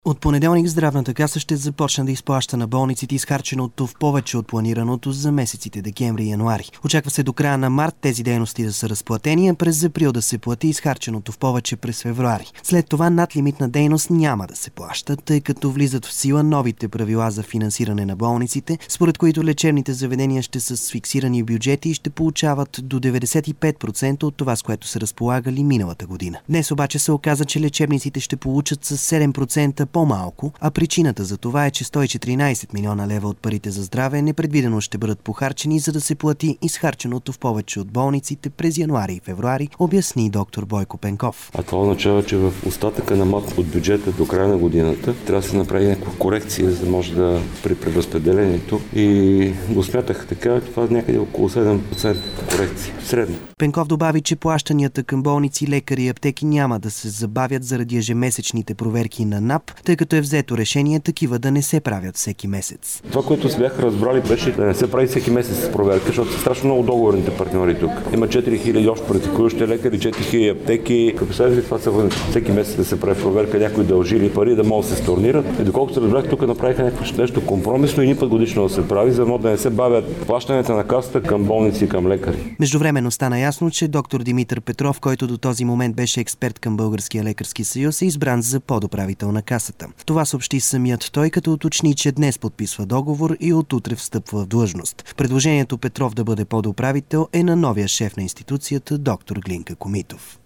От понеделник Здравната каса ще започне да изплаща на болниците изхарченото в повече от планираното за месеците декември и януари. Очаква се до края на март тези дейности да са разплатени, а през април да се плати изхарченото в повече през февруари. След това надлимитна дейност няма да се плаща, тъй като влизат в сила новите правила за финансиране на болниците, според които лечебните заведения ще са с фиксирани бюджети и ще получават до 95% от това, с което са разполагали миналата година. Днес обаче се оказа, че лечебниците ще получат с 7% по-малко, а причината за това е, че 114 милиона лева от парите за здраве непредвидено ще бъдат похарчени, за да се плати изхарченото в повече от болниците през януари и февруари, обясни доктор Бойко Пенков. А това означава, че в остатъка на МАТ от бюджета до края на годината трябва да се направи някаква корекция, за да може да при преразпределението, и го смятах така, това е някъде около 7% корекция. Средно. Пенков добави, че плащанията към болници, лекари и аптеки няма да се забавят заради ежемесечните проверки на НАП, тъй като е взето решение такива да не се правят всеки месец. Това, което се бяха разбрали, беше да не се прави всеки месец проверка, защото са страшно много договорните партньори тук. Има 4000 общо практикуващи лекари, 4000 аптеки. Представете, това са всеки месец да се прави проверка, някой дължи ли пари, да могат да се storнират. И доколкото разбрах, тук направиха нещо компромисно и ни път годишно да се прави, за да не се бавят плащанията на касата към болници и към лекари. Междувременно стана ясно, че доктор Димитър Петров, който до този момент беше експерт към Българския лекарски съюз, е избран за подуправител на касата. Това съобщи самият той, като уточни, че днес подписва договор и от утре встъпва в длъжност. Предложението Петров да бъде подуправител е на новия шеф на институцията доктор Глинка Комитов.